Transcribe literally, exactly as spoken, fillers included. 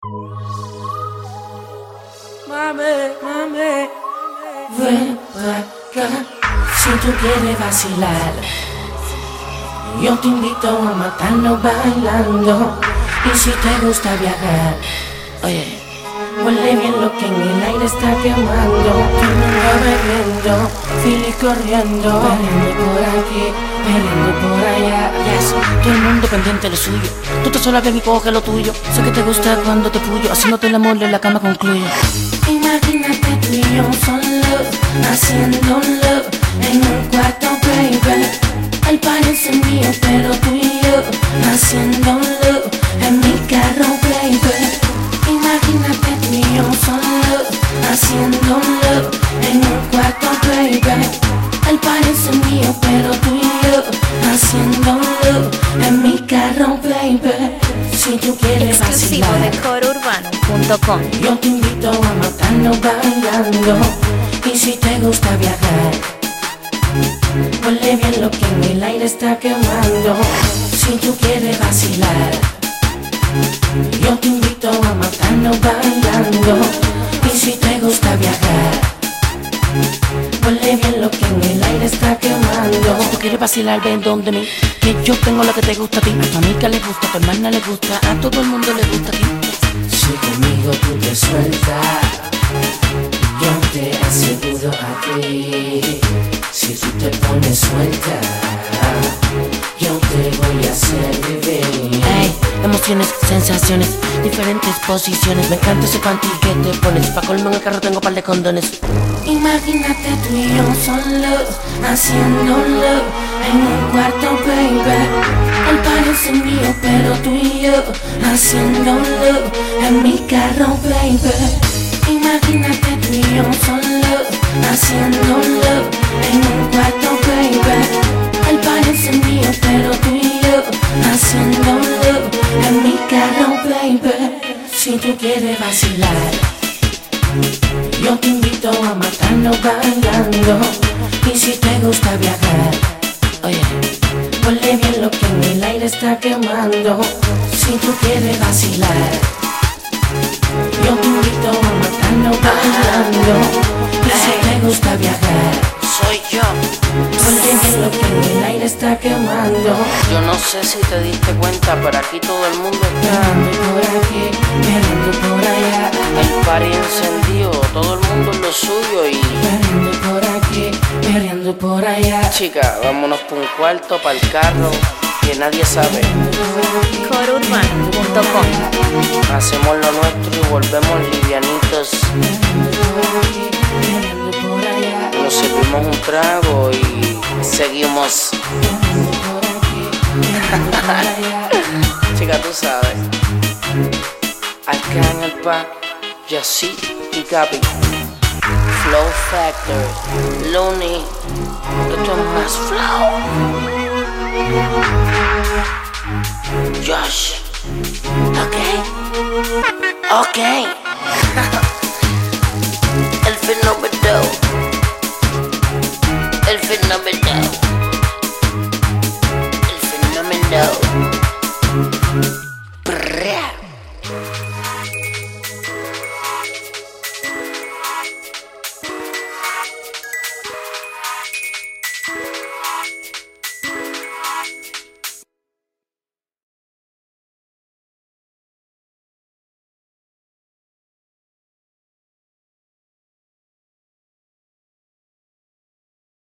Mami, mami, ven pa' acá. Si tú quieres vacilar, yo te invito a matarnos bailando. Y si te gusta viajar, oye, huele bien lo que en el aire está quemando. Todo el mundo bebiendo, Philly corriendo, perdiendo por aquí, perdiendo por allá. Yes, todo el mundo pendiente de lo suyo. Tú te sola bien y coge lo tuyo. Sé que te gusta cuando te puyo, haciéndote el amor en la cama concluyo. Imagínate tú y yo solo, haciéndolo en un cuarto, baby. El parece mío, pero tú y yo haciéndolo en mi carro, baby. Imagínate tú y yo solo, haciéndolo en un cuarto, baby. El parece mío, pero tú y yo haciéndolo en mi carro, baby. Si tú quieres exclusivo vacilar, de coro urbano punto com. yo te invito a matarnos bailando. Y si te gusta viajar, huele bien lo que en el aire está quemando. Si tú quieres vacilar, yo te invito a matarnos bailando. Y si te gusta viajar, huele bien lo que en el aire está quemando. Si tú quieres vacilar, ven donde mí, que yo tengo lo que te gusta a ti. A tu amiga le gusta, a tu hermana le gusta, a todo el mundo le gusta aquí. Si conmigo tú te sueltas, yo te aseguro a ti. Si tú te pones suelta, yo te voy a hacer vivir. Hey, emociones, sensaciones, diferentes posiciones. Me encanta ese panty que te pones. Pa' colmo en el carro tengo par de condones. Imagínate tú y yo solo, haciéndolo en un cuarto, baby. El parece mío, pero tú y yo haciéndolo en mi carro, baby. Imagínate tú y yo solo, haciéndolo en un cuarto, baby. El parece mío, pero tú y yo haciéndolo en mi carro, baby. Si tú quieres vacilar, yo te invito a matarnos bailando. Y si te gusta viajar, oye, huele bien lo que en el aire está quemando. Si tú quieres vacilar, yo te invito a matarnos bailando. Y si te gusta viajar, Soy yo. huele bien lo que en el aire está quemando. Yo no sé si te diste cuenta, pero aquí todo el mundo está. Perdiendo por aquí, perdiendo por allá. El party encendido, todo el mundo en lo suyo y... Perdiendo por aquí, perdiendo por allá. Chica, vámonos por un cuarto, para el carro, que nadie sabe. coro urbano punto com. Hacemos lo nuestro y volvemos livianitos. Perdiendo por aquí, perdiendo por allá. Nos servimos un trago y seguimos. Perdiendo por aquí, perdiendo por allá. Chica, tú sabes. Acá en el pa, Yací y Gaby. Flow Factor, Looney, esto es más flow. Josh, ok, ok.